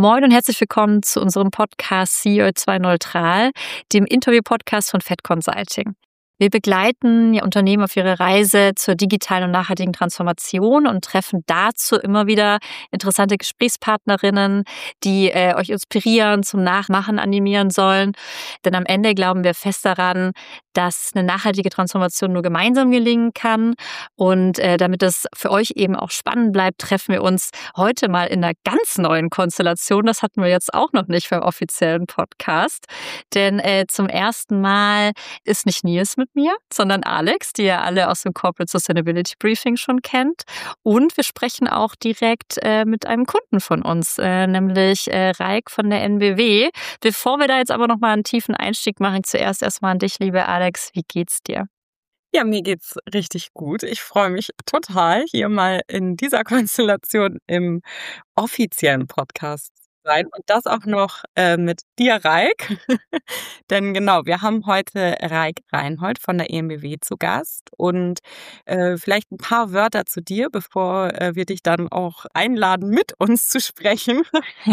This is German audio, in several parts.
Moin und herzlich willkommen zu unserem Podcast CEO2 Neutral, dem Interview-Podcast von Fett Consulting. Wir begleiten Unternehmen auf ihrer Reise zur digitalen und nachhaltigen Transformation und treffen dazu immer wieder interessante Gesprächspartnerinnen, die euch inspirieren, zum Nachmachen animieren sollen. Denn am Ende glauben wir fest daran, dass eine nachhaltige Transformation nur gemeinsam gelingen kann. Und damit es für euch eben auch spannend bleibt, treffen wir uns heute mal in einer ganz neuen Konstellation. Das hatten wir jetzt auch noch nicht beim offiziellen Podcast. Denn zum ersten Mal ist nicht Nils mit mir, sondern Alex, die ihr alle aus dem Corporate Sustainability Briefing schon kennt. Und wir sprechen auch direkt mit einem Kunden von uns, nämlich Raik von der NBW. Bevor wir da jetzt aber nochmal einen tiefen Einstieg machen, zuerst erstmal an dich, liebe Alex. Wie geht's dir? Ja, mir geht's richtig gut. Ich freue mich total, hier mal in dieser Konstellation im offiziellen Podcast zu sein und das auch noch mit dir, Raik. Denn genau, wir haben heute Raik Reinhold von der EnBW zu Gast und vielleicht ein paar Wörter zu dir, bevor wir dich dann auch einladen, mit uns zu sprechen.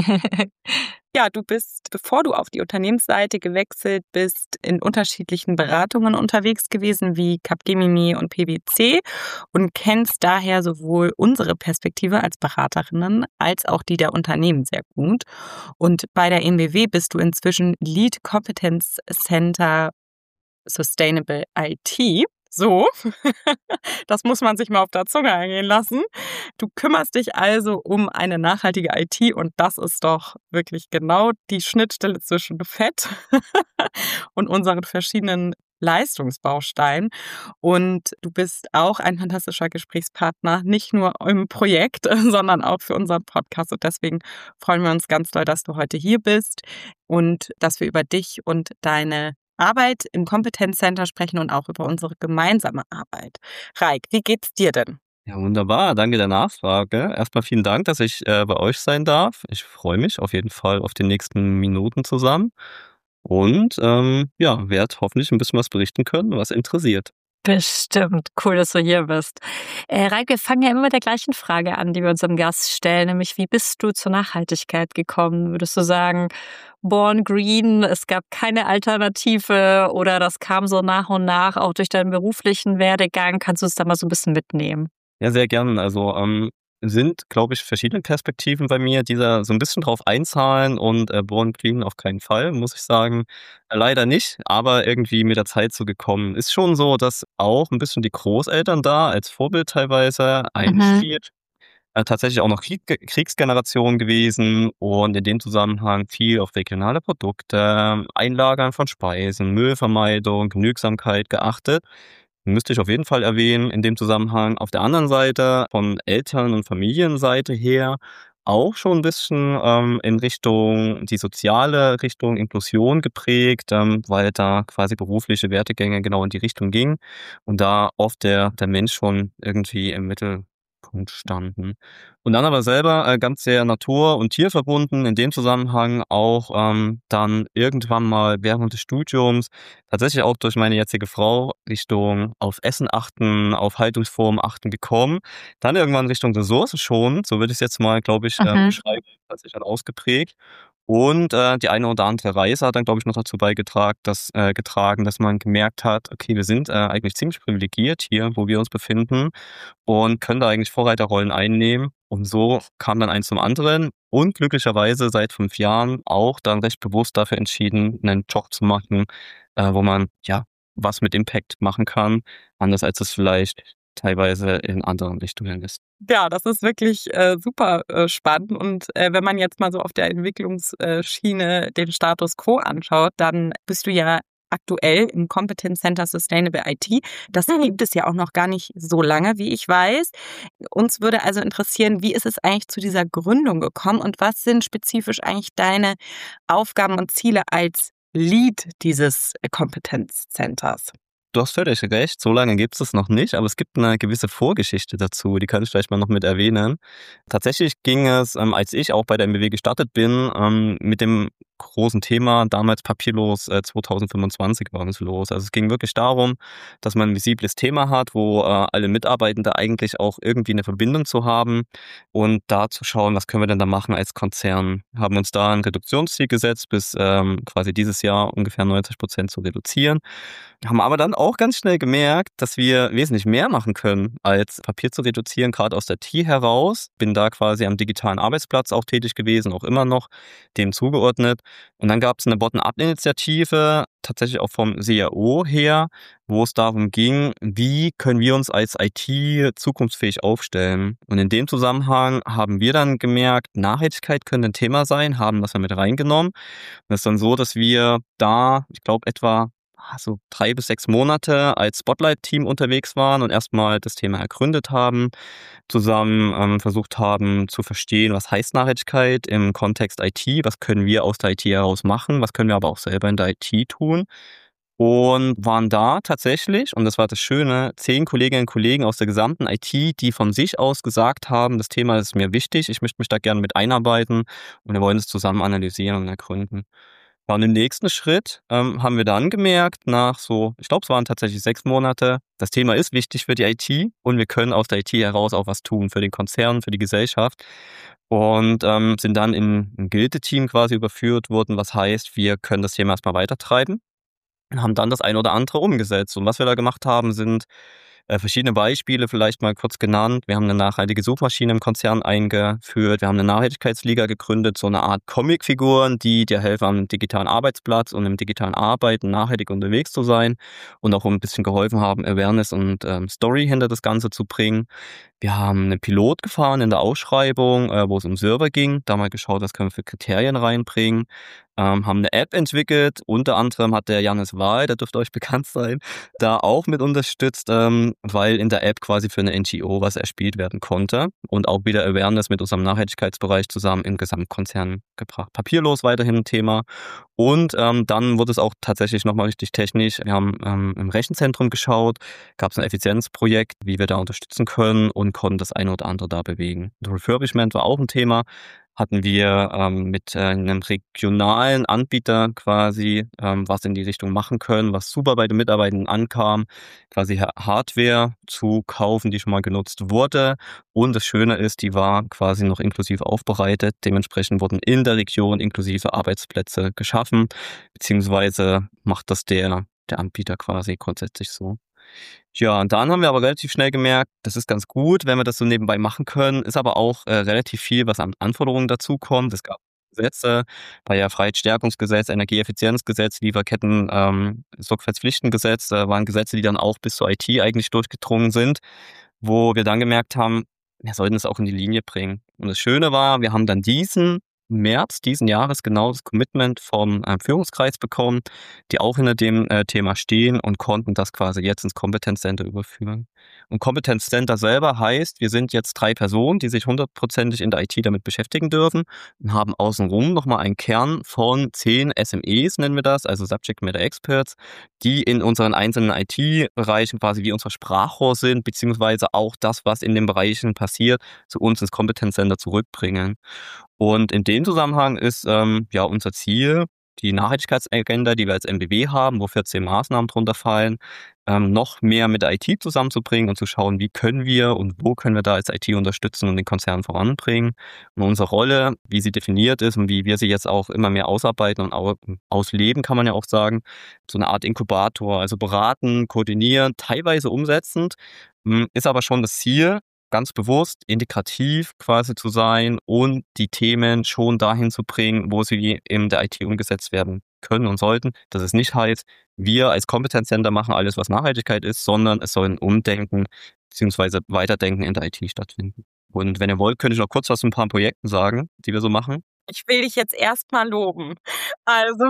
Ja, du bist, bevor du auf die Unternehmensseite gewechselt bist, in unterschiedlichen Beratungen unterwegs gewesen, wie Capgemini und PwC, und kennst daher sowohl unsere Perspektive als Beraterinnen als auch die der Unternehmen sehr gut. Und bei der EnBW bist du inzwischen Lead Competence Center Sustainable IT. So, das muss man sich mal auf der Zunge ergehen lassen. Du kümmerst dich also um eine nachhaltige IT und das ist doch wirklich genau die Schnittstelle zwischen Fett und unseren verschiedenen Leistungsbausteinen. Und du bist auch ein fantastischer Gesprächspartner, nicht nur im Projekt, sondern auch für unseren Podcast. Und deswegen freuen wir uns ganz doll, dass du heute hier bist und dass wir über dich und deine Arbeit im Kompetenzcenter sprechen und auch über unsere gemeinsame Arbeit. Raik, wie geht's dir denn? Ja, wunderbar. Danke der Nachfrage. Erstmal vielen Dank, dass ich bei euch sein darf. Ich freue mich auf jeden Fall auf die nächsten Minuten zusammen und werde hoffentlich ein bisschen was berichten können, was interessiert. Bestimmt. Cool, dass du hier bist. Raik, wir fangen ja immer mit der gleichen Frage an, die wir unserem Gast stellen, nämlich wie bist du zur Nachhaltigkeit gekommen? Würdest du sagen, born green, es gab keine Alternative oder das kam so nach und nach auch durch deinen beruflichen Werdegang? Kannst du es da mal so ein bisschen mitnehmen? Ja, sehr gern. Also sind, glaube ich, verschiedene Perspektiven bei mir, die da so ein bisschen drauf einzahlen und Born Green auf keinen Fall, muss ich sagen. Leider nicht, aber irgendwie mit der Zeit so gekommen. Ist schon so, dass auch ein bisschen die Großeltern da als Vorbild teilweise einspielt. Tatsächlich auch noch Kriegsgeneration gewesen und in dem Zusammenhang viel auf regionale Produkte, Einlagern von Speisen, Müllvermeidung, Genügsamkeit geachtet. Müsste ich auf jeden Fall erwähnen in dem Zusammenhang. Auf der anderen Seite, von Eltern- und Familienseite her, auch schon ein bisschen in Richtung, die soziale Richtung Inklusion geprägt, weil da quasi berufliche Wertegänge genau in die Richtung gingen und da oft der Mensch schon irgendwie im Mittelpunkt standen. Und dann aber selber ganz sehr natur- und tierverbunden, in dem Zusammenhang auch dann irgendwann mal während des Studiums, tatsächlich auch durch meine jetzige Frau, Richtung auf Essen achten, auf Haltungsformen achten gekommen. Dann irgendwann Richtung Ressourcen schon, so würde ich es jetzt mal, glaube ich, beschreiben, hat sich dann ausgeprägt. Und die eine oder andere Reise hat dann, glaube ich, noch dazu beigetragen, dass man gemerkt hat, okay, wir sind eigentlich ziemlich privilegiert hier, wo wir uns befinden und können da eigentlich Vorreiterrollen einnehmen. Und so kam dann eins zum anderen und glücklicherweise seit 5 Jahren auch dann recht bewusst dafür entschieden, einen Job zu machen, wo man ja was mit Impact machen kann, anders als es vielleicht teilweise in anderen Richtungen ist. Ja, das ist wirklich super spannend. Und wenn man jetzt mal so auf der Entwicklungsschiene den Status quo anschaut, dann bist du ja aktuell im Competence Center Sustainable IT. Das gibt es ja auch noch gar nicht so lange, wie ich weiß. Uns würde also interessieren, wie ist es eigentlich zu dieser Gründung gekommen und was sind spezifisch eigentlich deine Aufgaben und Ziele als Lead dieses Competence Centers? Du hast völlig recht, so lange gibt es noch nicht, aber es gibt eine gewisse Vorgeschichte dazu, die kann ich vielleicht mal noch mit erwähnen. Tatsächlich ging es, als ich auch bei der NBW gestartet bin, mit dem großen Thema, damals papierlos 2025 war es los. Also es ging wirklich darum, dass man ein visibles Thema hat, wo alle Mitarbeitende eigentlich auch irgendwie eine Verbindung zu haben und da zu schauen, was können wir denn da machen als Konzern. Haben uns da ein Reduktionsziel gesetzt, bis quasi dieses Jahr ungefähr 90% zu reduzieren. Haben aber dann auch ganz schnell gemerkt, dass wir wesentlich mehr machen können, als Papier zu reduzieren, gerade aus der TI heraus. Bin da quasi am digitalen Arbeitsplatz auch tätig gewesen, auch immer noch dem zugeordnet. Und dann gab es eine Bottom-up-Initiative, tatsächlich auch vom CIO her, wo es darum ging, wie können wir uns als IT zukunftsfähig aufstellen. Und in dem Zusammenhang haben wir dann gemerkt, Nachhaltigkeit könnte ein Thema sein, haben das dann mit reingenommen. Und es ist dann so, dass wir da, ich glaube, etwa so 3 bis 6 Monate als Spotlight-Team unterwegs waren und erstmal das Thema ergründet haben, zusammen versucht haben zu verstehen, was heißt Nachhaltigkeit im Kontext IT, was können wir aus der IT heraus machen, was können wir aber auch selber in der IT tun. Und waren da tatsächlich, und das war das Schöne, 10 Kolleginnen und Kollegen aus der gesamten IT, die von sich aus gesagt haben, das Thema ist mir wichtig, ich möchte mich da gerne mit einarbeiten und wir wollen es zusammen analysieren und ergründen. Ja, und im nächsten Schritt haben wir dann gemerkt, nach so, ich glaube, es waren tatsächlich 6 Monate, das Thema ist wichtig für die IT und wir können aus der IT heraus auch was tun für den Konzern, für die Gesellschaft. Und sind dann in ein Gilde-Team quasi überführt worden, was heißt, wir können das Thema erstmal weitertreiben und haben dann das eine oder andere umgesetzt. Und was wir da gemacht haben, sind verschiedene Beispiele, vielleicht mal kurz genannt. Wir haben eine nachhaltige Suchmaschine im Konzern eingeführt. Wir haben eine Nachhaltigkeitsliga gegründet, so eine Art Comicfiguren, die dir helfen, am digitalen Arbeitsplatz und im digitalen Arbeiten nachhaltig unterwegs zu sein und auch ein bisschen geholfen haben, Awareness und Story hinter das Ganze zu bringen. Wir haben einen Pilot gefahren in der Ausschreibung, wo es um Server ging. Da mal geschaut, was können wir für Kriterien reinbringen. Haben eine App entwickelt. Unter anderem hat der Jannis Wahl, der dürfte euch bekannt sein, da auch mit unterstützt, weil in der App quasi für eine NGO was erspielt werden konnte und auch wieder Awareness mit unserem Nachhaltigkeitsbereich zusammen im Gesamtkonzern gebracht. Papierlos weiterhin ein Thema. Und dann wurde es auch tatsächlich nochmal richtig technisch. Wir haben im Rechenzentrum geschaut, gab es ein Effizienzprojekt, wie wir da unterstützen können und konnten das eine oder andere da bewegen. Refurbishment war auch ein Thema. Hatten wir mit einem regionalen Anbieter quasi was in die Richtung machen können, was super bei den Mitarbeitenden ankam, quasi Hardware zu kaufen, die schon mal genutzt wurde. Und das Schöne ist, die war quasi noch inklusiv aufbereitet. Dementsprechend wurden in der Region inklusive Arbeitsplätze geschaffen, beziehungsweise macht das der Anbieter quasi grundsätzlich so. Ja, und dann haben wir aber relativ schnell gemerkt, das ist ganz gut, wenn wir das so nebenbei machen können, ist aber auch relativ viel, was an Anforderungen dazukommt. Es gab Gesetze, Barrierefreiheitsstärkungsgesetz, Energieeffizienzgesetz, Lieferketten, Sorgfaltspflichtengesetz, waren Gesetze, die dann auch bis zur IT eigentlich durchgedrungen sind, wo wir dann gemerkt haben, wir sollten es auch in die Linie bringen. Und das Schöne war, wir haben dann diesen März diesen Jahres genau das Commitment vom Führungskreis bekommen, die auch hinter dem Thema stehen und konnten das quasi jetzt ins Competence Center überführen. Und Competence Center selber heißt, wir sind jetzt 3 Personen, die sich 100%ig in der IT damit beschäftigen dürfen und haben außenrum nochmal einen Kern von 10 SMEs, nennen wir das, also Subject Matter Experts, die in unseren einzelnen IT-Bereichen quasi wie unser Sprachrohr sind, beziehungsweise auch das, was in den Bereichen passiert, zu uns ins Competence Center zurückbringen. Und in dem Zusammenhang ist ja unser Ziel, die Nachhaltigkeitsagenda, die wir als MBW haben, wo 14 Maßnahmen drunter fallen, noch mehr mit der IT zusammenzubringen und zu schauen, wie können wir und wo können wir da als IT unterstützen und den Konzern voranbringen. Und unsere Rolle, wie sie definiert ist und wie wir sie jetzt auch immer mehr ausarbeiten und auch ausleben, kann man ja auch sagen, so eine Art Inkubator, also beraten, koordinieren, teilweise umsetzend, ist aber schon das Ziel, ganz bewusst integrativ quasi zu sein und die Themen schon dahin zu bringen, wo sie in der IT umgesetzt werden können und sollten. Das ist nicht heißt, wir als Competence Center machen alles, was Nachhaltigkeit ist, sondern es soll ein Umdenken bzw. Weiterdenken in der IT stattfinden. Und wenn ihr wollt, könnte ich noch kurz was zu ein paar Projekten sagen, die wir so machen. Ich will dich jetzt erstmal loben. Also,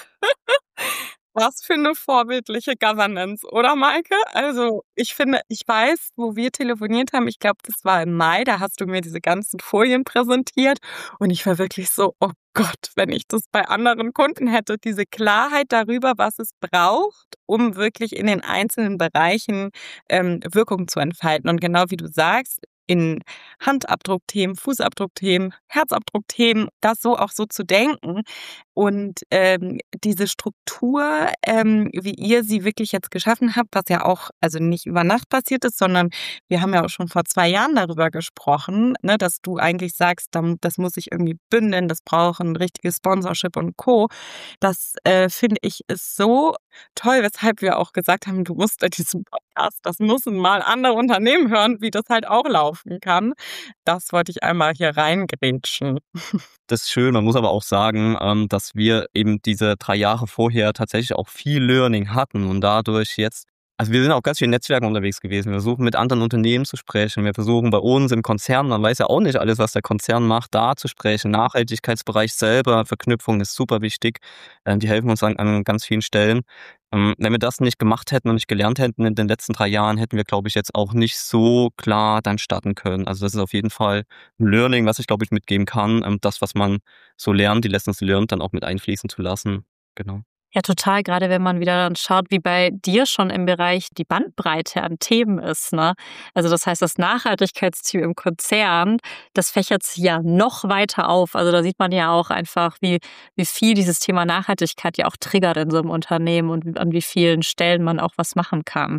was für eine vorbildliche Governance, oder Maike? Also, ich finde, ich weiß, wo wir telefoniert haben, ich glaube, das war im Mai, da hast du mir diese ganzen Folien präsentiert und ich war wirklich so: „Oh Gott, wenn ich das bei anderen Kunden hätte, diese Klarheit darüber, was es braucht, um wirklich in den einzelnen Bereichen, Wirkung zu entfalten.“ Und genau wie du sagst, in Handabdruckthemen, Fußabdruckthemen, Herzabdruckthemen, das so auch so zu denken und diese Struktur, wie ihr sie wirklich jetzt geschaffen habt, was ja auch also nicht über Nacht passiert ist, sondern wir haben ja auch schon vor 2 Jahren darüber gesprochen, ne, dass du eigentlich sagst, das muss sich irgendwie bündeln, das braucht ein richtiges Sponsorship und Co. Das finde ich ist so toll, weshalb wir auch gesagt haben, du musst in diesem Podcast, das müssen mal andere Unternehmen hören, wie das halt auch laufen kann. Das wollte ich einmal hier reingrätschen. Das ist schön. Man muss aber auch sagen, dass wir eben diese 3 Jahre vorher tatsächlich auch viel Learning hatten und dadurch jetzt also wir sind auch ganz viel in Netzwerken unterwegs gewesen. Wir versuchen mit anderen Unternehmen zu sprechen. Wir versuchen bei uns im Konzern, man weiß ja auch nicht alles, was der Konzern macht, da zu sprechen. Nachhaltigkeitsbereich selber, Verknüpfung ist super wichtig. Die helfen uns an ganz vielen Stellen. Wenn wir das nicht gemacht hätten und nicht gelernt hätten in den letzten 3 Jahren, hätten wir, glaube ich, jetzt auch nicht so klar dann starten können. Also das ist auf jeden Fall ein Learning, was ich, glaube ich, mitgeben kann. Das, was man so lernt, die Lessons learned, dann auch mit einfließen zu lassen. Genau. Ja, total. Gerade wenn man wieder dann schaut, wie bei dir schon im Bereich die Bandbreite an Themen ist, ne? Also das heißt, das Nachhaltigkeitsziel im Konzern, das fächert sich ja noch weiter auf. Also da sieht man ja auch einfach, wie viel dieses Thema Nachhaltigkeit ja auch triggert in so einem Unternehmen und an wie vielen Stellen man auch was machen kann.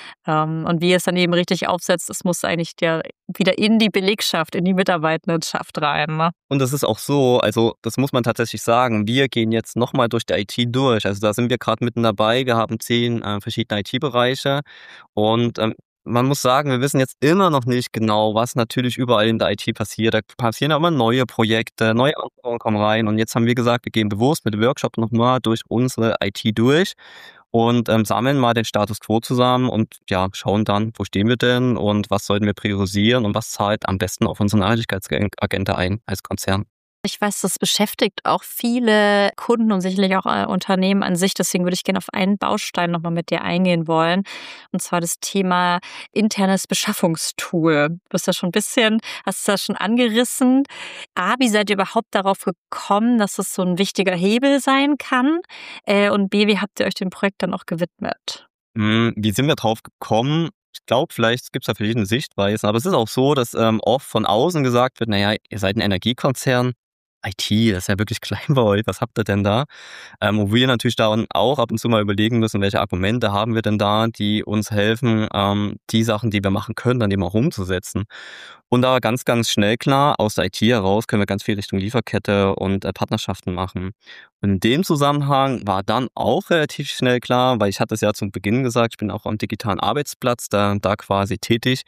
Und wie es dann eben richtig aufsetzt, es muss eigentlich wieder in die Belegschaft, in die Mitarbeitendenschaft rein, ne? Und das ist auch so, also das muss man tatsächlich sagen, wir gehen jetzt nochmal durch die IT durch. Also da sind wir gerade mitten dabei. Wir haben 10 verschiedene IT-Bereiche und man muss sagen, wir wissen jetzt immer noch nicht genau, was natürlich überall in der IT passiert. Da passieren aber neue Projekte, neue Anforderungen kommen rein. Und jetzt haben wir gesagt, wir gehen bewusst mit dem Workshop nochmal durch unsere IT durch und sammeln mal den Status quo zusammen und ja, schauen dann, wo stehen wir denn und was sollten wir priorisieren und was zahlt am besten auf unsere Nachhaltigkeitsagenda ein als Konzern. Ich weiß, das beschäftigt auch viele Kunden und sicherlich auch Unternehmen an sich. Deswegen würde ich gerne auf einen Baustein nochmal mit dir eingehen wollen. Und zwar das Thema internes Beschaffungstool. Du bist ja schon ein bisschen, hast es das schon angerissen. A, wie seid ihr überhaupt darauf gekommen, dass es so ein wichtiger Hebel sein kann? Und B, wie habt ihr euch dem Projekt dann auch gewidmet? Wie sind wir drauf gekommen? Ich glaube, vielleicht gibt es da verschiedene Sichtweisen, aber es ist auch so, dass oft von außen gesagt wird, naja, ihr seid ein Energiekonzern. IT, das ist ja wirklich klein bei euch, was habt ihr denn da? Wo wir natürlich dann auch ab und zu mal überlegen müssen, welche Argumente haben wir denn da, die uns helfen, die Sachen, die wir machen können, dann eben auch umzusetzen. Und da war ganz, ganz schnell klar, aus der IT heraus können wir ganz viel Richtung Lieferkette und Partnerschaften machen. Und in dem Zusammenhang war dann auch relativ schnell klar, weil ich hatte es ja zum Beginn gesagt, ich bin auch am digitalen Arbeitsplatz da quasi tätig.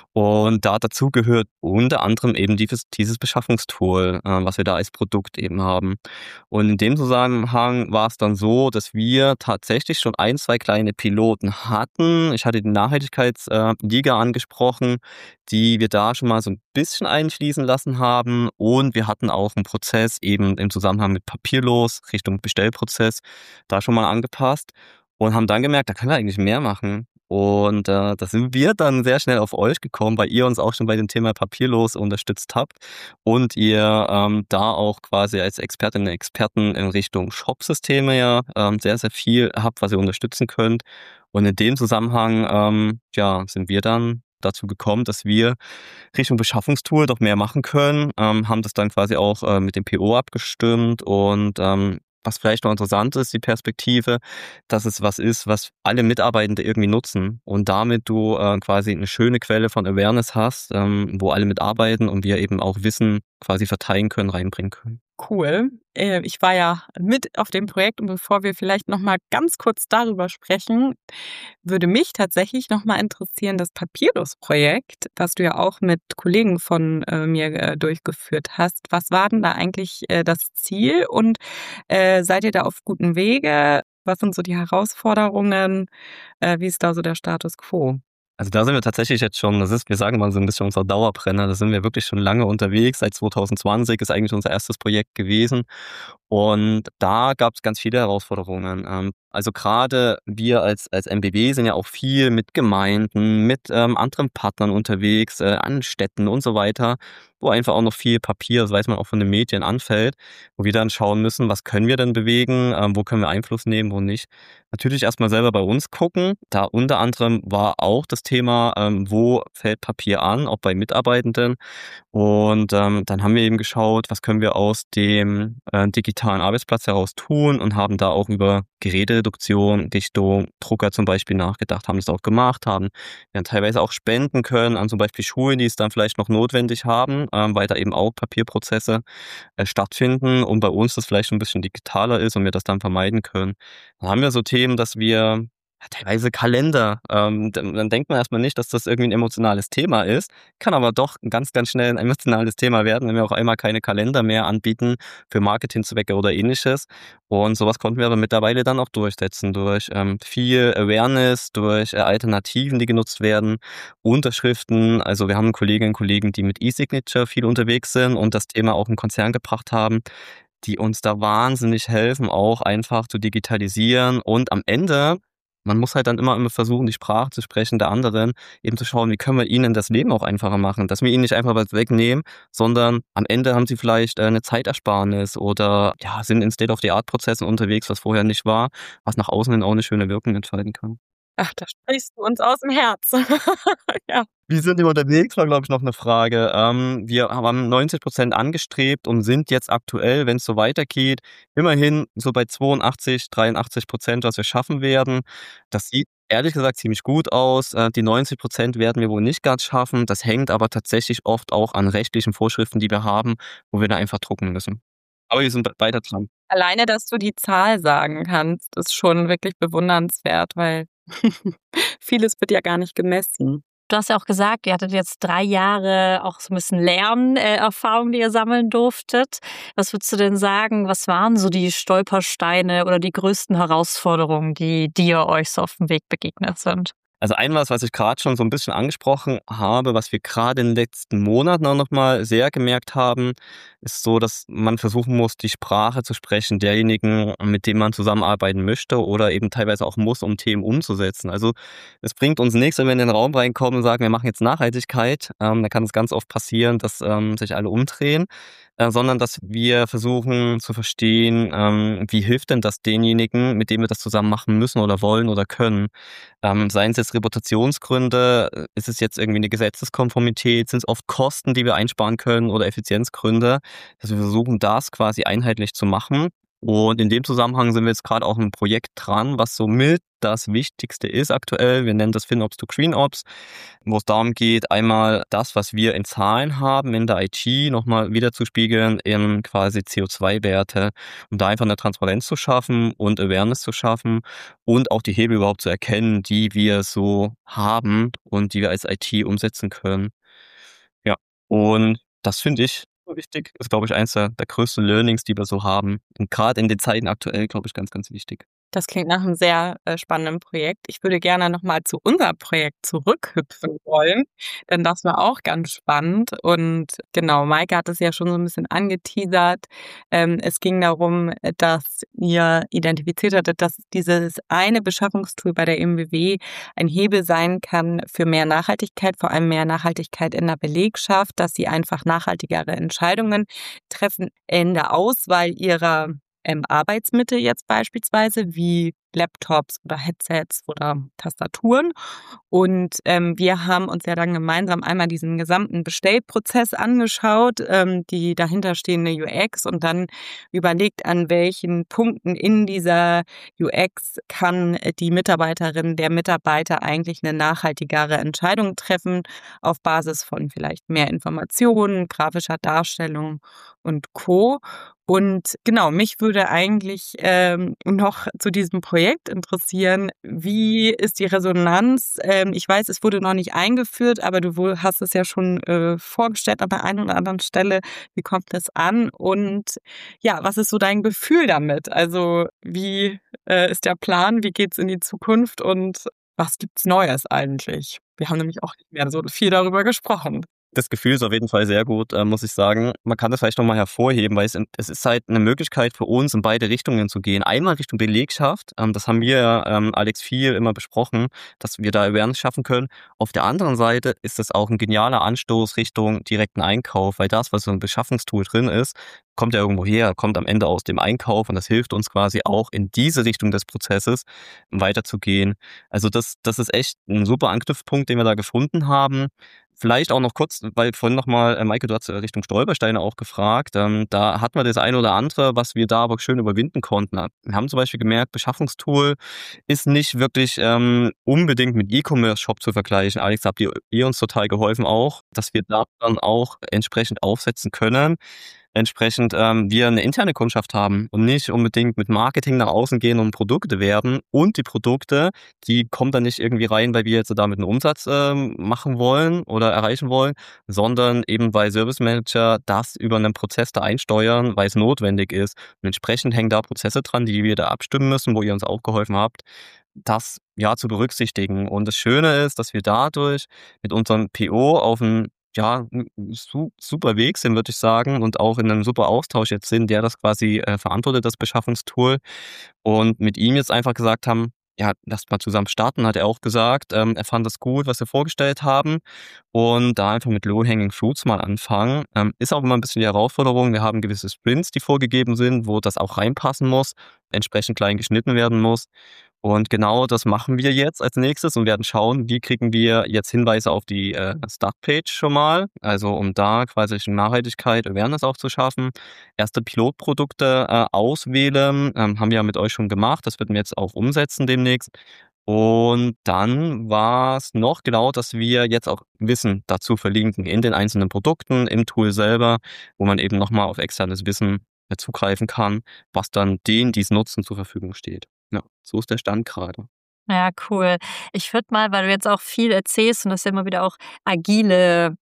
Und da dazu gehört unter anderem eben dieses Beschaffungstool, was wir da als Produkt eben haben. Und in dem Zusammenhang war es dann so, dass wir tatsächlich schon 1, 2 kleine Piloten hatten. Ich hatte die Nachhaltigkeitsliga angesprochen, die wir da schon mal so ein bisschen einfließen lassen haben. Und wir hatten auch einen Prozess eben im Zusammenhang mit Papierlos Richtung Bestellprozess da schon mal angepasst und haben dann gemerkt, da können wir eigentlich mehr machen. Und da sind wir dann sehr schnell auf euch gekommen, weil ihr uns auch schon bei dem Thema Papierlos unterstützt habt und ihr da auch quasi als Expertinnen und Experten in Richtung Shopsysteme ja sehr, sehr viel habt, was ihr unterstützen könnt. Und in dem Zusammenhang ja, sind wir dann dazu gekommen, dass wir Richtung Beschaffungstool doch mehr machen können, haben das dann quasi auch mit dem PO abgestimmt und was vielleicht noch interessant ist, die Perspektive, dass es was ist, was alle Mitarbeitende irgendwie nutzen und damit du quasi eine schöne Quelle von Awareness hast, wo alle mitarbeiten und wir eben auch Wissen quasi verteilen können, reinbringen können. Cool. Ich war ja mit auf dem Projekt und bevor wir vielleicht noch mal ganz kurz darüber sprechen, würde mich tatsächlich noch mal interessieren, das Papierlos-Projekt, was du ja auch mit Kollegen von mir durchgeführt hast. Was war denn da eigentlich das Ziel und seid ihr da auf gutem Wege? Was sind so die Herausforderungen? Wie ist da so der Status quo? Also da sind wir tatsächlich jetzt schon, das ist, wir sagen mal so ein bisschen unser Dauerbrenner, da sind wir wirklich schon lange unterwegs. Seit 2020 ist eigentlich unser erstes Projekt gewesen. Und da gab es ganz viele Herausforderungen. Also gerade wir als MBW sind ja auch viel mit Gemeinden, mit anderen Partnern unterwegs, an Städten und so weiter, wo einfach auch noch viel Papier, das weiß man auch von den Medien, anfällt, wo wir dann schauen müssen, was können wir denn bewegen, wo können wir Einfluss nehmen, wo nicht. Natürlich erstmal selber bei uns gucken. Da unter anderem war auch das Thema, wo fällt Papier an, auch bei Mitarbeitenden. Und dann haben wir eben geschaut, was können wir aus dem digitalen Arbeitsplatz heraus tun und haben da auch über Gerätereduktion Richtung Drucker zum Beispiel nachgedacht, haben das auch gemacht, haben ja teilweise auch spenden können an zum Beispiel Schulen, die es dann vielleicht noch notwendig haben, weil da eben auch Papierprozesse stattfinden und bei uns das vielleicht ein bisschen digitaler ist und wir das dann vermeiden können. Dann haben wir so Themen, dass wir ja, teilweise Kalender, dann denkt man erstmal nicht, dass das irgendwie ein emotionales Thema ist, kann aber doch ganz, ganz schnell ein emotionales Thema werden, wenn wir auf einmal keine Kalender mehr anbieten für Marketingzwecke oder Ähnliches. Und sowas konnten wir aber mittlerweile dann auch durchsetzen durch viel Awareness, durch Alternativen, die genutzt werden, Unterschriften. Also wir haben Kolleginnen und Kollegen, die mit E-Signature viel unterwegs sind und das Thema auch in Konzern gebracht haben, die uns da wahnsinnig helfen, auch einfach zu digitalisieren. Und am Ende, man muss halt dann immer versuchen, die Sprache zu sprechen der anderen, eben zu schauen, wie können wir ihnen das Leben auch einfacher machen, dass wir ihnen nicht einfach was wegnehmen, sondern am Ende haben sie vielleicht 'ne Zeitersparnis oder, ja, sind in State-of-the-Art-Prozessen unterwegs, was vorher nicht war, was nach außen hin auch 'ne schöne Wirkung entfalten kann. Ach, da sprichst du uns aus dem Herz. Ja. Wie sind wir unterwegs, war, glaube ich, noch 'ne Frage. Wir haben 90% angestrebt und sind jetzt aktuell, wenn's so weitergeht, immerhin so bei 82, 83%, was wir schaffen werden. Das sieht ehrlich gesagt ziemlich gut aus. Die 90% werden wir wohl nicht ganz schaffen. Das hängt aber tatsächlich oft auch an rechtlichen Vorschriften, die wir haben, wo wir da einfach drucken müssen. Aber wir sind weiter dran. Alleine, dass du die Zahl sagen kannst, ist schon wirklich bewundernswert, weil vieles wird ja gar nicht gemessen. Du hast ja auch gesagt, ihr hattet jetzt 3 Jahre auch so ein bisschen Lernerfahrung, die ihr sammeln durftet. Was würdest du denn sagen, was waren so die Stolpersteine oder die größten Herausforderungen, die dir euch so auf dem Weg begegnet sind? Also was ich gerade schon so ein bisschen angesprochen habe, was wir gerade in den letzten Monaten auch noch mal sehr gemerkt haben, ist so, dass man versuchen muss, die Sprache zu sprechen derjenigen, mit denen man zusammenarbeiten möchte oder eben teilweise auch muss, um Themen umzusetzen. Also, es bringt uns nichts, wenn wir in den Raum reinkommen und sagen: „Wir machen jetzt Nachhaltigkeit." Da kann es ganz oft passieren, dass sich alle umdrehen, sondern dass wir versuchen zu verstehen, wie hilft denn das denjenigen, mit denen wir das zusammen machen müssen oder wollen oder können. Seien es jetzt Reputationsgründe, ist es jetzt irgendwie eine Gesetzeskonformität, sind es oft Kosten, die wir einsparen können oder Effizienzgründe. Also, wir versuchen das quasi einheitlich zu machen. Und in dem Zusammenhang sind wir jetzt gerade auch ein Projekt dran, was somit das Wichtigste ist aktuell. Wir nennen das FinOps to GreenOps, wo es darum geht, einmal das, was wir in Zahlen haben in der IT, noch mal widerzuspiegeln in quasi CO2-Werte, um da einfach eine Transparenz zu schaffen und Awareness zu schaffen und auch die Hebel überhaupt zu erkennen, die wir so haben und die wir als IT umsetzen können. Ja, und das finde ich super wichtig. Ist, glaube ich, eins der größten Learnings, die wir so haben. Und gerade in den Zeiten aktuell, glaube ich, ganz, ganz wichtig. Das klingt nach einem sehr, spannenden Projekt. Ich würde gerne noch mal zu unserem Projekt zurückhüpfen wollen, denn das war auch ganz spannend. Und genau, Maike hat es ja schon so ein bisschen angeteasert. Es ging darum, dass ihr identifiziert hattet, dass dieses eine Beschaffungstool bei der MBW ein Hebel sein kann für mehr Nachhaltigkeit, vor allem mehr Nachhaltigkeit in der Belegschaft, dass sie einfach nachhaltigere Entscheidungen treffen in der Auswahl ihrer Arbeitsmittel jetzt beispielsweise wie Laptops oder Headsets oder Tastaturen. Und wir haben uns ja dann gemeinsam einmal diesen gesamten Bestellprozess angeschaut, die dahinterstehende UX und dann überlegt, an welchen Punkten in dieser UX kann die Mitarbeiterin, der Mitarbeiter eigentlich eine nachhaltigere Entscheidung treffen auf Basis von vielleicht mehr Informationen, grafischer Darstellung und Co. Und genau, mich würde eigentlich noch zu diesem Projekt interessieren, wie ist die Resonanz? Ich weiß, es wurde noch nicht eingeführt, aber du hast es ja schon vorgestellt an der einen oder anderen Stelle. Wie kommt es an? Und ja, was ist so dein Gefühl damit? Also wie ist der Plan? Wie geht's in die Zukunft? Und was gibt's Neues eigentlich? Wir haben nämlich auch nicht mehr so viel darüber gesprochen. Das Gefühl ist auf jeden Fall sehr gut, muss ich sagen. Man kann das vielleicht noch mal hervorheben, weil es ist halt eine Möglichkeit für uns, in beide Richtungen zu gehen. Einmal Richtung Belegschaft, das haben wir ja, Alex, viel immer besprochen, dass wir da Awareness schaffen können. Auf der anderen Seite ist es auch ein genialer Anstoß Richtung direkten Einkauf, weil das, was so 'n Beschaffungstool drin ist, kommt ja irgendwo her, kommt am Ende aus dem Einkauf und das hilft uns quasi auch in diese Richtung des Prozesses weiterzugehen. Also das ist echt ein super Anknüpfpunkt, den wir da gefunden haben. Vielleicht auch noch kurz, weil vorhin noch mal, Maike, du hast Richtung Stolpersteine auch gefragt. Da hatten wir das eine oder andere, was wir da aber schön überwinden konnten. Wir haben zum Beispiel gemerkt, Beschaffungstool ist nicht wirklich unbedingt mit E-Commerce-Shop zu vergleichen. Alex, habt ihr uns total geholfen auch, dass wir da dann auch entsprechend aufsetzen können. Entsprechend wir eine interne Kundschaft haben und nicht unbedingt mit Marketing nach außen gehen und Produkte werben. Und die Produkte, die kommen dann nicht irgendwie rein, weil wir jetzt damit einen Umsatz machen wollen oder erreichen wollen, sondern eben weil Service Manager das über einen Prozess da einsteuern, weil es notwendig ist. Und entsprechend hängen da Prozesse dran, die wir da abstimmen müssen, wo ihr uns auch geholfen habt, das ja zu berücksichtigen. Und das Schöne ist, dass wir dadurch mit unserem PO auf 'n ja, 'n super Weg sind, würde ich sagen, und auch in einem super Austausch jetzt sind, der das quasi verantwortet, das Beschaffungstool. Und mit ihm jetzt einfach gesagt haben: „Ja, lasst mal zusammen starten“, hat er auch gesagt. Er fand das gut, was wir vorgestellt haben und da einfach mit Low Hanging Fruits mal anfangen. Ist auch immer ein bisschen die Herausforderung. Wir haben gewisse Sprints, die vorgegeben sind, wo das auch reinpassen muss, entsprechend klein geschnitten werden muss. Und genau das machen wir jetzt als Nächstes und werden schauen, wie kriegen wir jetzt Hinweise auf die Startpage schon mal, also um da quasi Richtung Nachhaltigkeit, Awareness auch zu schaffen. Erste Pilotprodukte auswählen, haben wir ja mit euch schon gemacht. Das werden wir jetzt auch umsetzen demnächst. Und dann war es noch genau, dass wir jetzt auch Wissen dazu verlinken in den einzelnen Produkten, im Tool selber, wo man eben nochmal auf externes Wissen zugreifen kann, was dann denen, die es nutzen, zur Verfügung steht. Ja, so ist der Stand gerade. Ja, cool. Ich würde mal, weil du jetzt auch viel erzählst und das ja immer wieder auch agile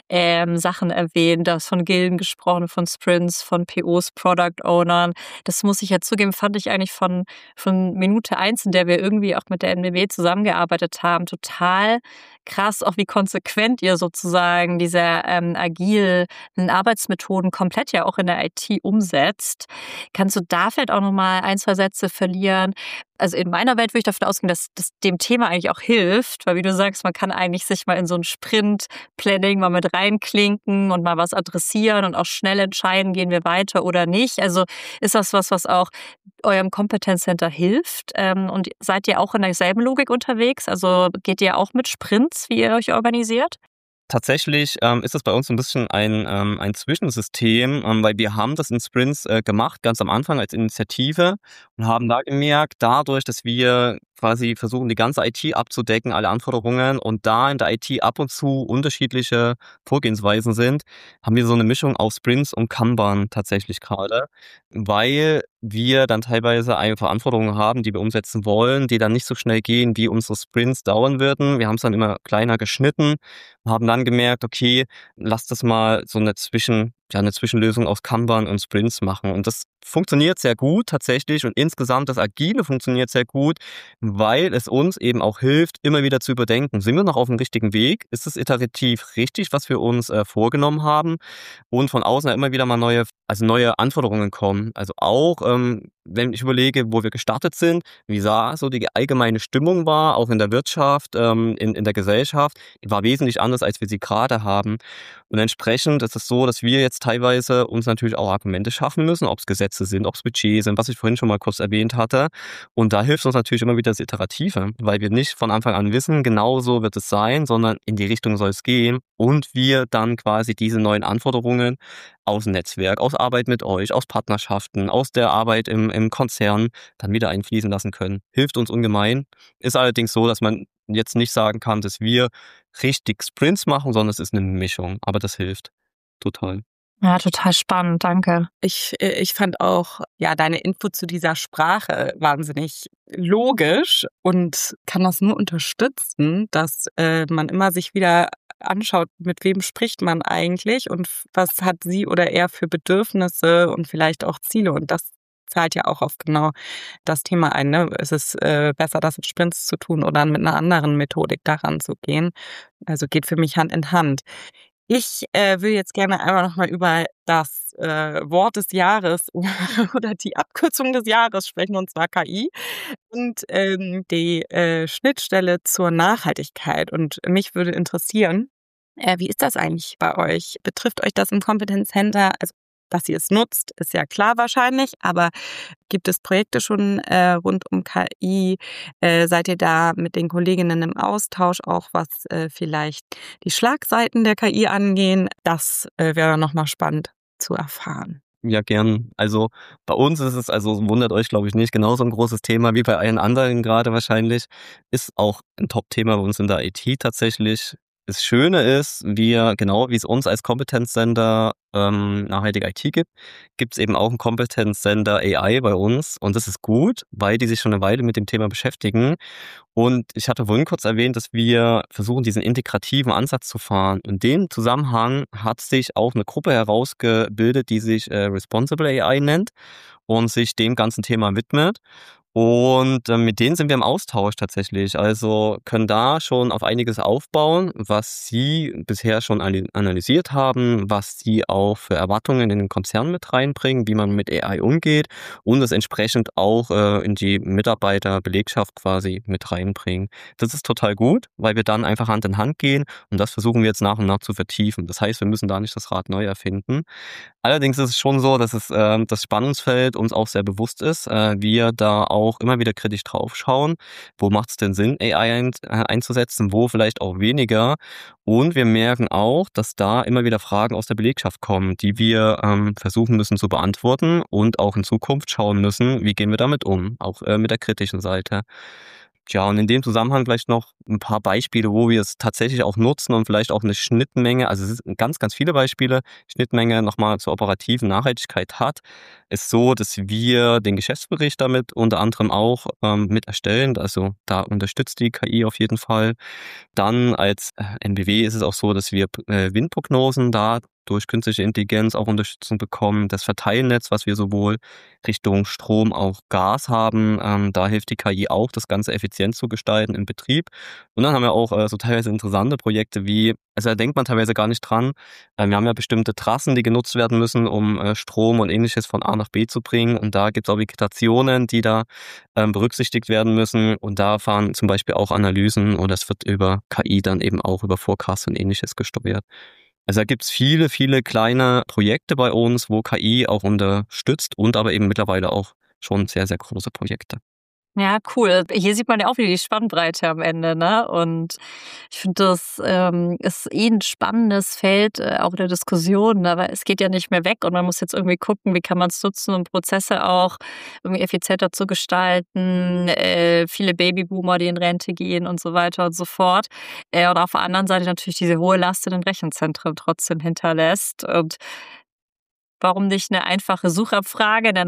Sachen erwähnt, du hast von Gilden gesprochen, von Sprints, von POs, Product Ownern. Das muss ich ja zugeben, fand ich eigentlich von Minute eins, in der wir irgendwie auch mit der NBW zusammengearbeitet haben, total krass, auch wie konsequent ihr sozusagen diese agilen Arbeitsmethoden komplett ja auch in der IT umsetzt. Kannst du da vielleicht auch noch mal ein, zwei Sätze verlieren? Also in meiner Welt würde ich davon ausgehen, dass das dem Thema eigentlich auch hilft, weil wie du sagst, man kann eigentlich sich mal in so ein Sprint-Planning mal mit reinklinken und mal was adressieren und auch schnell entscheiden, gehen wir weiter oder nicht. Also ist das was auch eurem Kompetenzcenter hilft? Und seid ihr auch in derselben Logik unterwegs? Also geht ihr auch mit Sprints, wie ihr euch organisiert? Tatsächlich ist das bei uns so ein bisschen ein Zwischensystem, weil wir haben das in Sprints gemacht, ganz am Anfang als Initiative und haben da gemerkt, dadurch, dass wir quasi versuchen, die ganze IT abzudecken, alle Anforderungen und da in der IT ab und zu unterschiedliche Vorgehensweisen sind, haben wir so eine Mischung aus Sprints und Kanban tatsächlich gerade, weil wir dann teilweise einfach Anforderungen haben, die wir umsetzen wollen, die dann nicht so schnell gehen, wie unsere Sprints dauern würden. Wir haben es dann immer kleiner geschnitten, haben dann gemerkt, okay, lass das mal so eine Zwischenlösung aus Kanban und Sprints machen. Und das funktioniert sehr gut tatsächlich und insgesamt das Agile funktioniert sehr gut, weil es uns eben auch hilft, immer wieder zu überdenken, sind wir noch auf dem richtigen Weg? Ist es iterativ richtig, was wir uns vorgenommen haben? Und von außen ja immer wieder mal neue Anforderungen kommen. Also auch, wenn ich überlege, wo wir gestartet sind, wie sah so die allgemeine Stimmung war, auch in der Wirtschaft, in der Gesellschaft, die war wesentlich anders, als wir sie gerade haben. Und entsprechend ist es so, dass wir jetzt teilweise uns natürlich auch Argumente schaffen müssen, ob es Gesetze sind, ob es Budgets sind, was ich vorhin schon mal kurz erwähnt hatte. Und da hilft uns natürlich immer wieder das Iterative, weil wir nicht von Anfang an wissen, genau so wird es sein, sondern in die Richtung soll es gehen. Und wir dann quasi diese neuen Anforderungen aus Netzwerk, aus Arbeit mit euch, aus Partnerschaften, aus der Arbeit im Konzern dann wieder einfließen lassen können. Hilft uns ungemein. Ist allerdings so, dass man jetzt nicht sagen kann, dass wir richtig Sprints machen, sondern es ist eine Mischung. Aber das hilft total. Ja, total spannend, danke. Ich fand auch, ja, deine Info zu dieser Sprache wahnsinnig logisch und kann das nur unterstützen, dass man immer sich wieder anschaut, mit wem spricht man eigentlich und was hat sie oder er für Bedürfnisse und vielleicht auch Ziele. Und das zahlt ja auch auf genau das Thema ein. Ne? Es ist besser, das mit Sprints zu tun oder mit einer anderen Methodik daran zu gehen. Also geht für mich Hand in Hand. Ich will jetzt gerne einmal nochmal über das Wort des Jahres oder die Abkürzung des Jahres sprechen, und zwar KI und die Schnittstelle zur Nachhaltigkeit. Und mich würde interessieren, wie ist das eigentlich bei euch? Betrifft euch das im Competence Center? Also, dass ihr es nutzt, ist ja klar wahrscheinlich, aber gibt es Projekte schon rund um KI? Seid ihr da mit den Kolleginnen im Austausch, auch was vielleicht die Schlagseiten der KI angehen? Das wäre nochmal spannend zu erfahren. Ja, gern. Also bei uns ist es, also wundert euch, glaube ich, nicht, genauso ein großes Thema wie bei allen anderen gerade wahrscheinlich. Ist auch ein Top-Thema bei uns in der IT tatsächlich. Das Schöne ist, genau wie es uns als Competence Center nachhaltige IT gibt es eben auch ein Competence Center AI bei uns. Und das ist gut, weil die sich schon eine Weile mit dem Thema beschäftigen. Und ich hatte vorhin kurz erwähnt, dass wir versuchen, diesen integrativen Ansatz zu fahren. In dem Zusammenhang hat sich auch eine Gruppe herausgebildet, die sich Responsible AI nennt und sich dem ganzen Thema widmet. Und mit denen sind wir im Austausch tatsächlich. Also können da schon auf einiges aufbauen, was sie bisher schon analysiert haben, was sie auch für Erwartungen in den Konzern mit reinbringen, wie man mit AI umgeht und das entsprechend auch in die Mitarbeiterbelegschaft quasi mit reinbringen. Das ist total gut, weil wir dann einfach Hand in Hand gehen und das versuchen wir jetzt nach und nach zu vertiefen. Das heißt, wir müssen da nicht das Rad neu erfinden. Allerdings ist es schon so, dass das Spannungsfeld uns auch sehr bewusst ist. Wir da auch immer wieder kritisch drauf schauen, wo macht es denn Sinn, AI einzusetzen, wo vielleicht auch weniger. Und wir merken auch, dass da immer wieder Fragen aus der Belegschaft kommen, die wir versuchen müssen zu beantworten und auch in Zukunft schauen müssen, wie gehen wir damit um, auch mit der kritischen Seite. Ja, und in dem Zusammenhang vielleicht noch ein paar Beispiele, wo wir es tatsächlich auch nutzen und vielleicht auch eine Schnittmenge, also es sind ganz, ganz viele Beispiele, Schnittmenge nochmal zur operativen Nachhaltigkeit hat, ist so, dass wir den Geschäftsbericht damit unter anderem auch mit erstellen. Also da unterstützt die KI auf jeden Fall. Dann als NBW ist es auch so, dass wir Windprognosen da durch künstliche Intelligenz auch Unterstützung bekommen. Das Verteilnetz, was wir sowohl Richtung Strom, auch Gas haben, da hilft die KI auch, das Ganze effizient zu gestalten im Betrieb. Und dann haben wir auch so teilweise interessante Projekte wie, also da denkt man teilweise gar nicht dran, wir haben ja bestimmte Trassen, die genutzt werden müssen, um Strom und Ähnliches von A nach B zu bringen. Und da gibt es auch Vegetationen, die da berücksichtigt werden müssen. Und da fahren zum Beispiel auch Analysen und das wird über KI dann eben auch über Forecast und Ähnliches gesteuert. Also da gibt's viele, viele kleine Projekte bei uns, wo KI auch unterstützt und aber eben mittlerweile auch schon sehr, sehr große Projekte. Ja, cool. Hier sieht man ja auch wieder die Spannbreite am Ende, ne? Und ich finde, das ist ein spannendes Feld, auch der Diskussion, aber es geht ja nicht mehr weg und man muss jetzt irgendwie gucken, wie kann man es nutzen, um Prozesse auch irgendwie effizienter zu gestalten. Viele Babyboomer, die in Rente gehen und so weiter und so fort. Und auf der anderen Seite natürlich diese hohe Last in den Rechenzentren trotzdem hinterlässt. Und warum nicht eine einfache Suchabfrage in der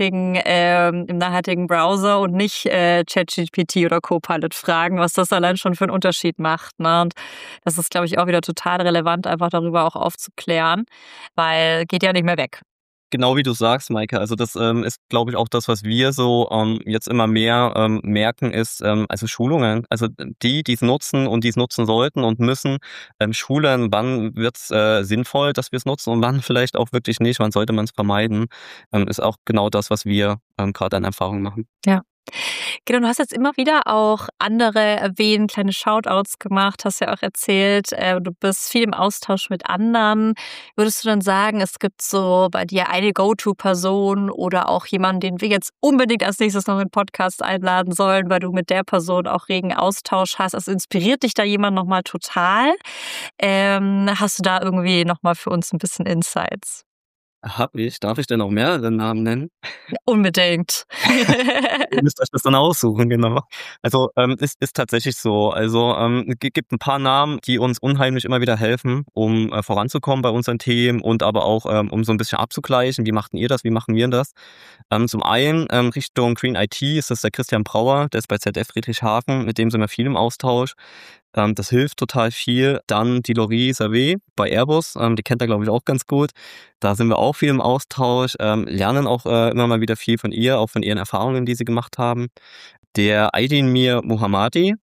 im nachhaltigen Browser und nicht ChatGPT oder Copilot fragen, was das allein schon für einen Unterschied macht, ne? Und das ist, glaube ich, auch wieder total relevant, einfach darüber auch aufzuklären, weil geht ja nicht mehr weg. Genau wie du sagst, Maike. Also das ist, glaube ich, auch das, was wir so jetzt immer mehr merken, ist also Schulungen. Also die es nutzen und die es nutzen sollten und müssen, schulen, wann wird's sinnvoll, dass wir es nutzen und wann vielleicht auch wirklich nicht, wann sollte man es vermeiden, ist auch genau das, was wir gerade an Erfahrung machen. Ja. Genau, du hast jetzt immer wieder auch andere erwähnt, kleine Shoutouts gemacht, hast ja auch erzählt, du bist viel im Austausch mit anderen. Würdest du dann sagen, es gibt so bei dir eine Go-To-Person oder auch jemanden, den wir jetzt unbedingt als nächstes noch in den Podcast einladen sollen, weil du mit der Person auch regen Austausch hast? Also inspiriert dich da jemand nochmal total? Hast du da irgendwie nochmal für uns ein bisschen Insights? Darf ich denn auch mehrere Namen nennen? Unbedingt. Ihr müsst euch das dann aussuchen, genau. Also es ist tatsächlich so. Also gibt ein paar Namen, die uns unheimlich immer wieder helfen, um voranzukommen bei unseren Themen und aber auch um so ein bisschen abzugleichen, wie macht denn ihr das, wie machen wir das? Zum einen Richtung Green IT ist das der Christian Brauer, der ist bei ZF Friedrichshafen, mit dem sind wir viel im Austausch. Das hilft total viel. Dann die Laurie Savé bei Airbus, die kennt er, glaube ich, auch ganz gut. Da sind wir auch viel im Austausch, lernen auch immer mal wieder viel von ihr, auch von ihren Erfahrungen, die sie gemacht haben. Der Aydin Mir Mohammadi,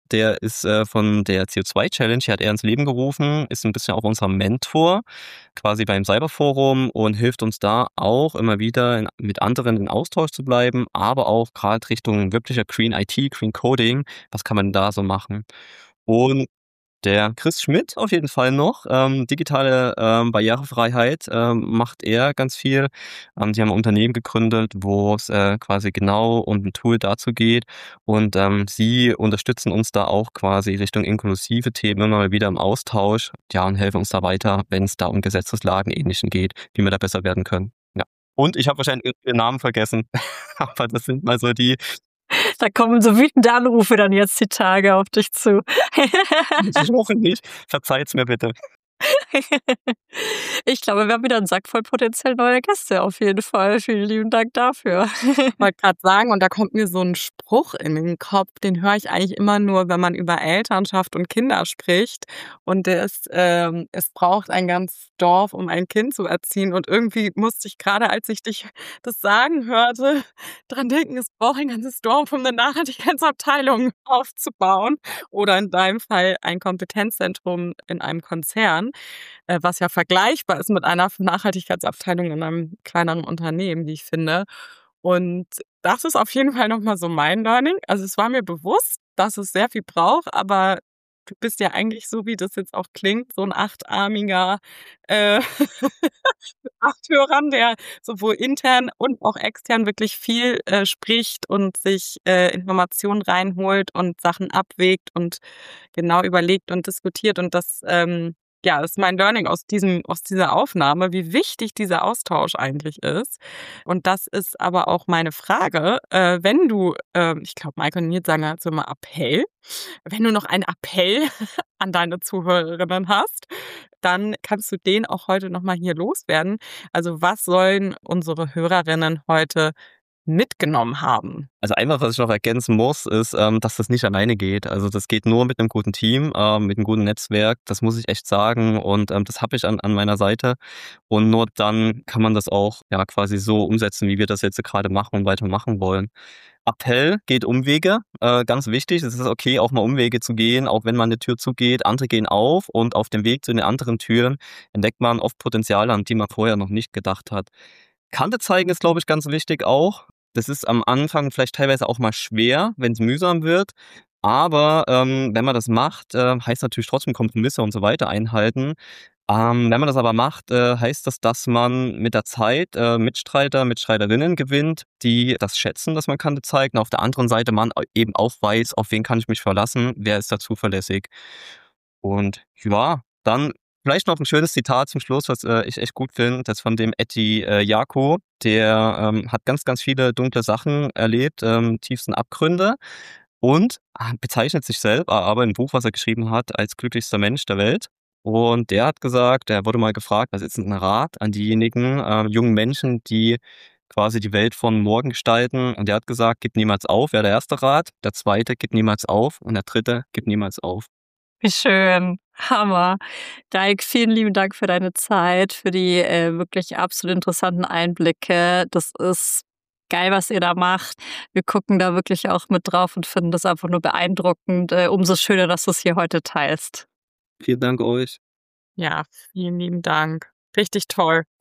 Der ist von der CO2-Challenge, die hat er ins Leben gerufen, ist ein bisschen auch unser Mentor quasi beim Cyberforum und hilft uns da auch immer wieder mit anderen in Austausch zu bleiben, aber auch gerade Richtung wirklicher Green IT, Green Coding, was kann man da so machen? Und der Chris Schmidt auf jeden Fall noch. Digitale Barrierefreiheit macht er ganz viel. Die haben ein Unternehmen gegründet, wo es quasi genau um ein Tool dazu geht. Und sie unterstützen uns da auch quasi Richtung inklusive Themen immer mal wieder im Austausch. Ja, und helfen uns da weiter, wenn es da um Gesetzeslagen Ähnlichen geht, wie wir da besser werden können. Ja. Und ich habe wahrscheinlich Ihren Namen vergessen. Aber das sind mal so die. Da kommen so wütende Anrufe dann jetzt die Tage auf dich zu. Ich hoffe nicht. Verzeiht's mir bitte. Ich glaube, wir haben wieder einen Sack voll potenziell neue Gäste auf jeden Fall. Vielen lieben Dank dafür. Ich wollte gerade sagen, und da kommt mir so ein Spruch in den Kopf, den höre ich eigentlich immer nur, wenn man über Elternschaft und Kinder spricht. Und der ist, es braucht ein ganzes Dorf, um ein Kind zu erziehen. Und irgendwie musste ich gerade, als ich dich das sagen hörte, dran denken, es braucht ein ganzes Dorf, um eine Nachhaltigkeitsabteilung aufzubauen. Oder in deinem Fall ein Kompetenzzentrum in einem Konzern, was ja vergleichbar ist mit einer Nachhaltigkeitsabteilung in einem kleineren Unternehmen, wie ich finde. Und das ist auf jeden Fall nochmal so mein Learning. Also es war mir bewusst, dass es sehr viel braucht, aber du bist ja eigentlich, so wie das jetzt auch klingt, so ein achtarmiger äh, mit 8 Hörern, der sowohl intern und auch extern wirklich viel spricht und sich Informationen reinholt und Sachen abwägt und genau überlegt und diskutiert. Und das ja, das ist mein Learning aus dieser Aufnahme, wie wichtig dieser Austausch eigentlich ist. Und das ist aber auch meine Frage, wenn du, ich glaube, Michael und Nils sagen dazu immer Appell, wenn du noch einen Appell an deine Zuhörerinnen hast, dann kannst du den auch heute nochmal hier loswerden. Also was sollen unsere Hörerinnen heute mitgenommen haben? Also einfach, was ich noch ergänzen muss, ist, dass das nicht alleine geht. Also das geht nur mit einem guten Team, mit einem guten Netzwerk. Das muss ich echt sagen. Und das habe ich an meiner Seite. Und nur dann kann man das auch ja quasi so umsetzen, wie wir das jetzt gerade machen und weitermachen wollen. Appell geht Umwege, ganz wichtig. Es ist okay, auch mal Umwege zu gehen, auch wenn man eine Tür zugeht. Andere gehen auf und auf dem Weg zu den anderen Türen entdeckt man oft Potenziale, an die man vorher noch nicht gedacht hat. Kante zeigen ist, glaube ich, ganz wichtig auch. Das ist am Anfang vielleicht teilweise auch mal schwer, wenn es mühsam wird. Aber wenn man das macht, heißt natürlich trotzdem Kompromisse und so weiter einhalten. Wenn man das aber macht, heißt das, dass man mit der Zeit Mitstreiter, Mitstreiterinnen gewinnt, die das schätzen, dass man Kante zeigt. Und auf der anderen Seite man eben auch weiß, auf wen kann ich mich verlassen, wer ist da zuverlässig. Und ja, dann vielleicht noch ein schönes Zitat zum Schluss, was ich echt gut finde, das von dem Etti Jaco. Der hat ganz, ganz viele dunkle Sachen erlebt, tiefsten Abgründe und bezeichnet sich selber aber im Buch, was er geschrieben hat, als glücklichster Mensch der Welt. Und der hat gesagt, er wurde mal gefragt, was ist denn ein Rat an diejenigen jungen Menschen, die quasi die Welt von morgen gestalten. Und der hat gesagt, gib niemals auf, wäre der erste Rat. Der zweite, gib niemals auf. Und der dritte, gib niemals auf. Wie schön. Hammer. Daik, vielen lieben Dank für deine Zeit, für die wirklich absolut interessanten Einblicke. Das ist geil, was ihr da macht. Wir gucken da wirklich auch mit drauf und finden das einfach nur beeindruckend. Umso schöner, dass du es hier heute teilst. Vielen Dank euch. Ja, vielen lieben Dank. Richtig toll.